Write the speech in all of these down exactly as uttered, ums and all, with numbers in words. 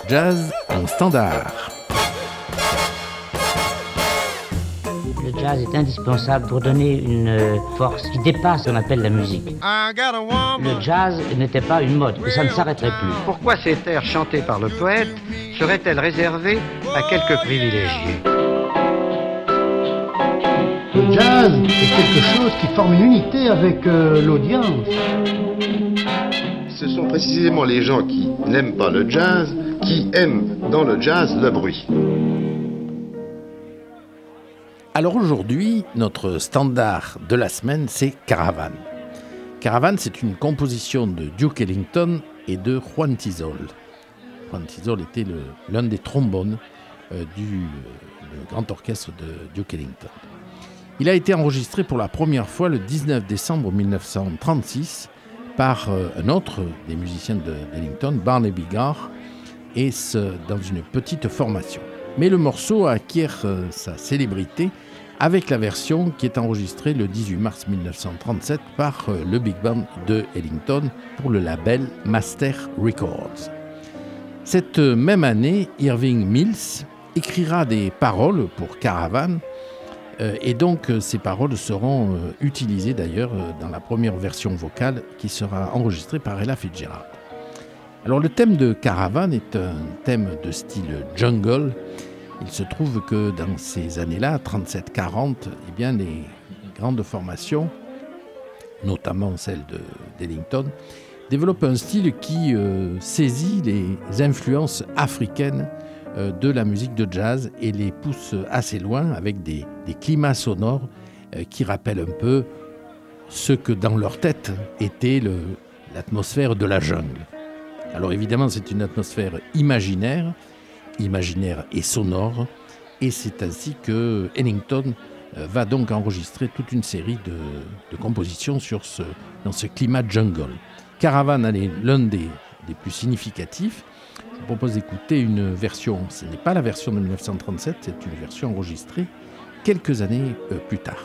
jazz en standard. Le jazz est indispensable pour donner une force qui dépasse ce qu'on appelle la musique. Le jazz n'était pas une mode, et ça ne s'arrêterait plus. Pourquoi ces airs chantés par le poète seraient-elles réservées à quelques privilégiés ? Le jazz est quelque chose qui forme une unité avec euh, l'audience. Ce sont précisément les gens qui n'aiment pas le jazz qui aiment dans le jazz le bruit. Alors aujourd'hui, notre standard de la semaine, c'est Caravan. Caravan, c'est une composition de Duke Ellington et de Juan Tisol. Juan Tisol était le, l'un des trombones euh, du euh, grand orchestre de Duke Ellington. Il a été enregistré pour la première fois le dix-neuf décembre mille neuf cent trente-six par euh, un autre des musiciens de, d'Ellington, Barney Bigard, et ce, dans une petite formation. Mais le morceau acquiert euh, sa célébrité avec la version qui est enregistrée le dix-huit mars mille neuf cent trente-sept par euh, le Big Band de Ellington pour le label Master Records. Cette même année, Irving Mills écrira des paroles pour Caravan, euh, et donc euh, ces paroles seront euh, utilisées d'ailleurs euh, dans la première version vocale qui sera enregistrée par Ella Fitzgerald. Alors le thème de Caravan est un thème de style jungle. Il se trouve que dans ces années-là, trente-sept quarante, eh bien, les grandes formations, notamment celle de, d'Ellington, développent un style qui euh, saisit les influences africaines euh, de la musique de jazz et les pousse assez loin avec des, des climats sonores euh, qui rappellent un peu ce que dans leur tête était le, l'atmosphère de la jungle. Alors évidemment, c'est une atmosphère imaginaire, imaginaire et sonore, et c'est ainsi que Ellington va donc enregistrer toute une série de, de compositions sur ce, dans ce climat jungle. Caravan est l'un des, des plus significatifs. Je vous propose d'écouter une version, ce n'est pas la version de mille neuf cent trente-sept, c'est une version enregistrée quelques années euh, plus tard.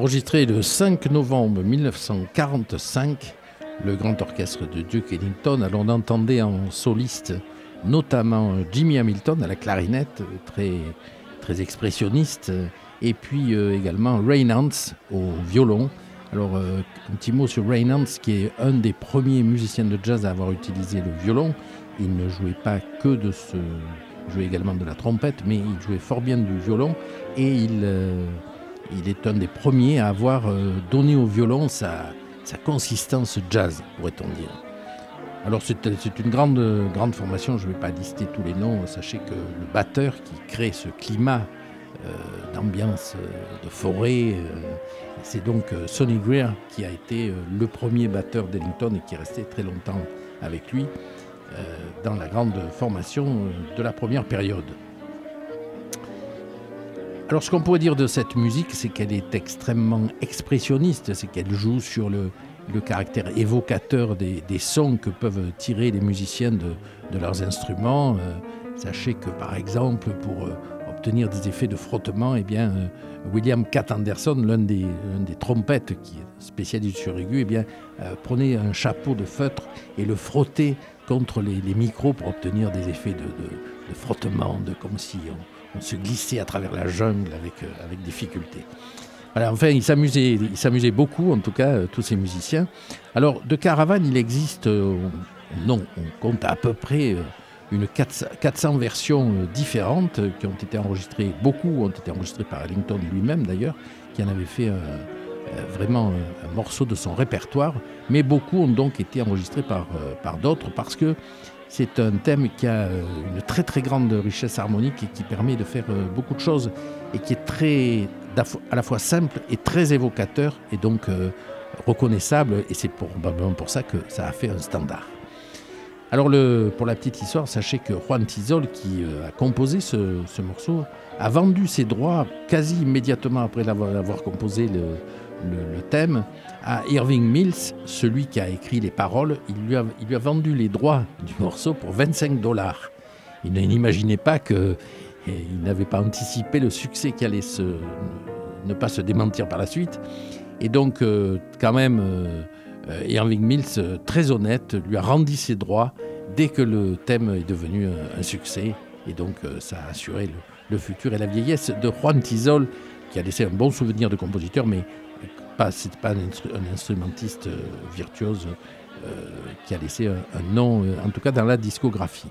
Enregistré le cinq novembre mille neuf cent quarante-cinq, le grand orchestre de Duke Ellington, alors on entendait en soliste notamment Jimmy Hamilton à la clarinette, très, très expressionniste, et puis euh, également Ray Nance au violon. Alors euh, un petit mot sur Ray Nance, qui est un des premiers musiciens de jazz à avoir utilisé le violon. Il ne jouait pas que de ce... Il jouait également de la trompette, mais il jouait fort bien du violon, et il... Euh, Il est un des premiers à avoir euh, donné au violon sa, sa consistance jazz, pourrait-on dire. Alors c'est, c'est une grande, grande formation, je ne vais pas lister tous les noms. Sachez que le batteur qui crée ce climat euh, d'ambiance euh, de forêt, euh, c'est donc euh, Sonny Greer qui a été euh, le premier batteur d'Ellington et qui est resté très longtemps avec lui euh, dans la grande formation euh, de la première période. Alors ce qu'on pourrait dire de cette musique, c'est qu'elle est extrêmement expressionniste, c'est qu'elle joue sur le, le caractère évocateur des, des sons que peuvent tirer les musiciens de, de leurs instruments. Euh, sachez que par exemple, pour euh, obtenir des effets de frottement, eh bien, euh, William Catt Anderson, l'un des, l'un des trompettes qui est spécialiste sur aigu, eh bien, euh, prenait un chapeau de feutre et le frottait contre les, les micros pour obtenir des effets de, de, de frottement, de, comme si on, on se glissait à travers la jungle avec, euh, avec difficulté. Voilà, enfin, ils s'amusaient, ils s'amusaient beaucoup, en tout cas, euh, tous ces musiciens. Alors, de Caravan, il existe, euh, non, on compte à peu près euh, une quatre cents versions euh, différentes euh, qui ont été enregistrées, beaucoup ont été enregistrées par Ellington lui-même d'ailleurs, qui en avait fait euh, euh, vraiment euh, un morceau de son répertoire, mais beaucoup ont donc été enregistrés par, euh, par d'autres parce que c'est un thème qui a une très très grande richesse harmonique et qui permet de faire beaucoup de choses et qui est très, à la fois simple et très évocateur et donc euh, reconnaissable, et c'est probablement pour ça que ça a fait un standard. Alors le, pour la petite histoire, sachez que Juan Tizol, qui euh, a composé ce, ce morceau, a vendu ses droits quasi immédiatement après l'avoir, l'avoir composé le, le, le thème à Irving Mills, celui qui a écrit les paroles. Il lui a, il lui a vendu les droits du morceau pour vingt-cinq dollars. Il n'imaginait pas que, il n'avait pas anticipé le succès qui allait se, ne pas se démentir par la suite. Et donc, euh, quand même, euh, Irving Mills, euh, très honnête, lui a rendu ses droits dès que le thème est devenu un, un succès. Et donc, euh, ça a assuré le, le futur et la vieillesse de Juan Tizol, qui a laissé un bon souvenir de compositeur, mais pas, c'est pas un, instru- un instrumentiste euh, virtuose euh, qui a laissé un, un nom, euh, en tout cas dans la discographie.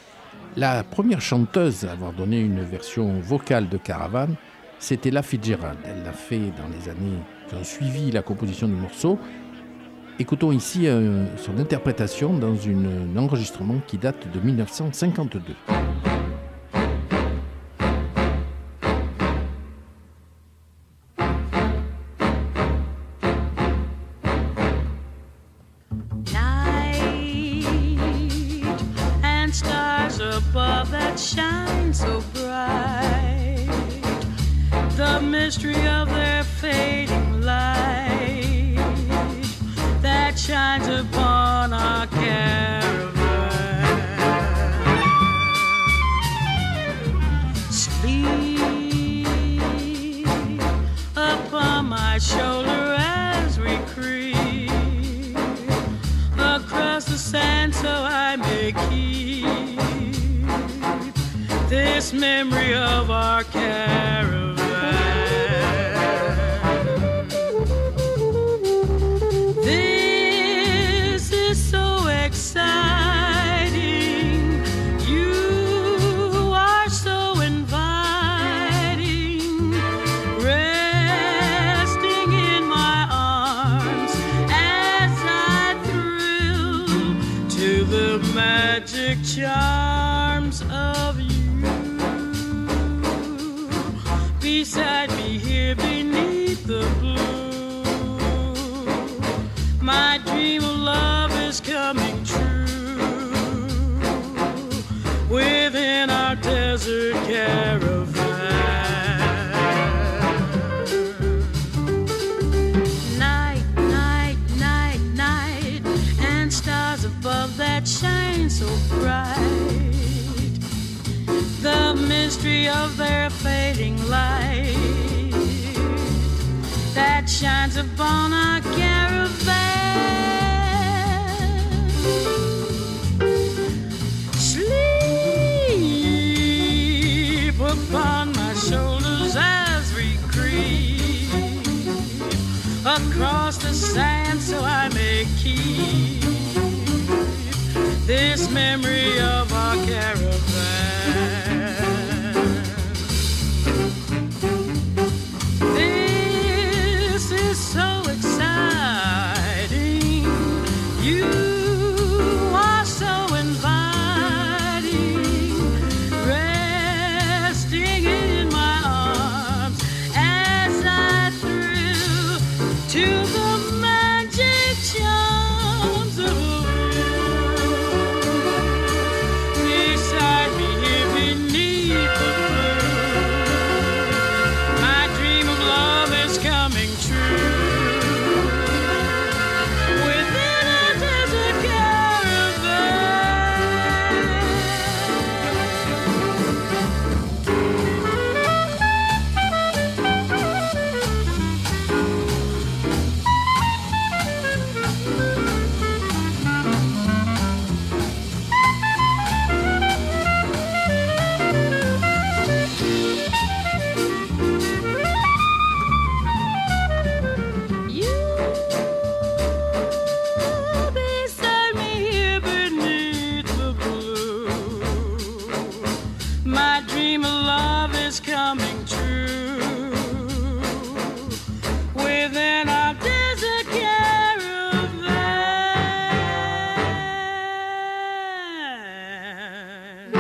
La première chanteuse à avoir donné une version vocale de Caravan, c'était Ella Fitzgerald. Elle l'a fait dans les années qui ont suivi la composition du morceau. Écoutons ici euh, son interprétation dans une, un enregistrement qui date de dix-neuf cent cinquante-deux. Above that shine so bright, the mystery of their fading light that shines upon our caravan. Sleep upon my shoulder as we creep across the sand so I may keep this memory of our caravan. This is so exciting. You are so inviting, resting in my arms as I thrill to the magic charms of you. Beside me here beneath the blue, my dream of love is coming true within our desert caravan. Night, night, night, night, and stars above that shine so bright, the mystery of their fading light that shines upon our caravan. Sleep upon my shoulders as we creep across the sand, so I may keep this memory of our caravan. This is so exciting. You are so inviting, resting in my arms as I thrill to the magic charms of beside me here beneath the blue. My dream of love is coming true. Within a desert You beside me here beneath the blue. My dream of love is coming true. Within our desert caravan.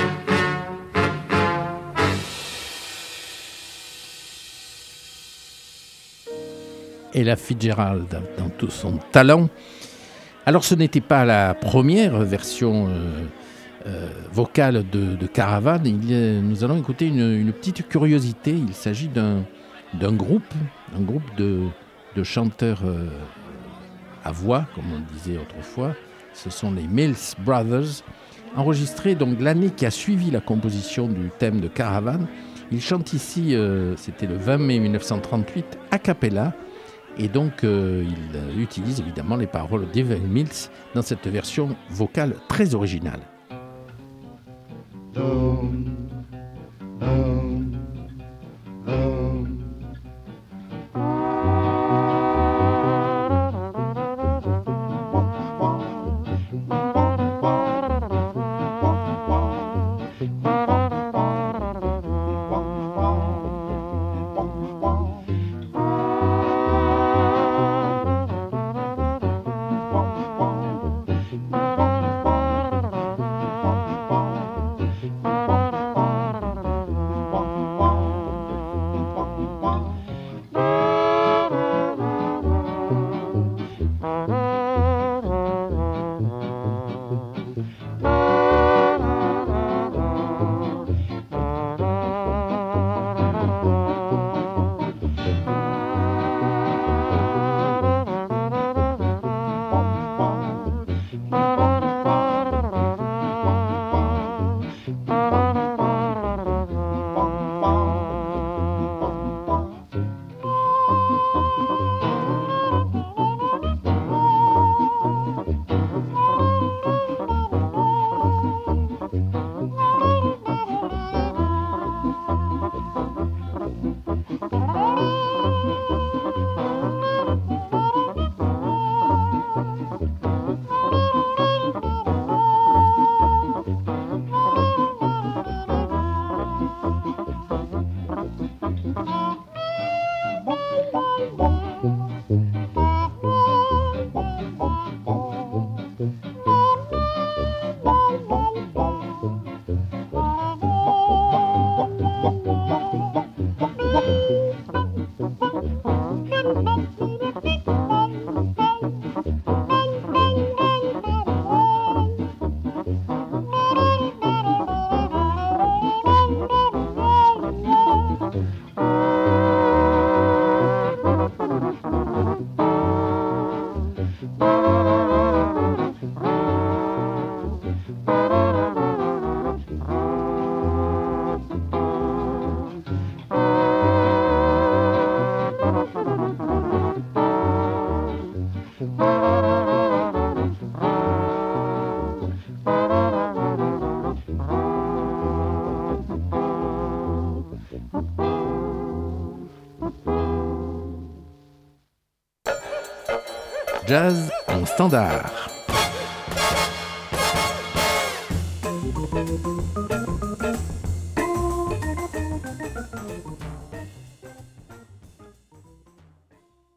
Ella Fitzgerald dans tout son talent. Alors ce n'était pas la première version euh, euh, vocale de, de Caravan. Il, euh, nous allons écouter une, une petite curiosité. Il s'agit d'un, d'un groupe, un groupe de, de chanteurs euh, à voix, comme on disait autrefois. Ce sont les Mills Brothers, enregistrés donc l'année qui a suivi la composition du thème de Caravan. Ils chantent ici, euh, c'était le vingt mai mille neuf cent trente-huit, a cappella. Et donc, euh, il euh, utilise évidemment les paroles d'Evan Mills dans cette version vocale très originale. Home, home, home. Jazz en standard.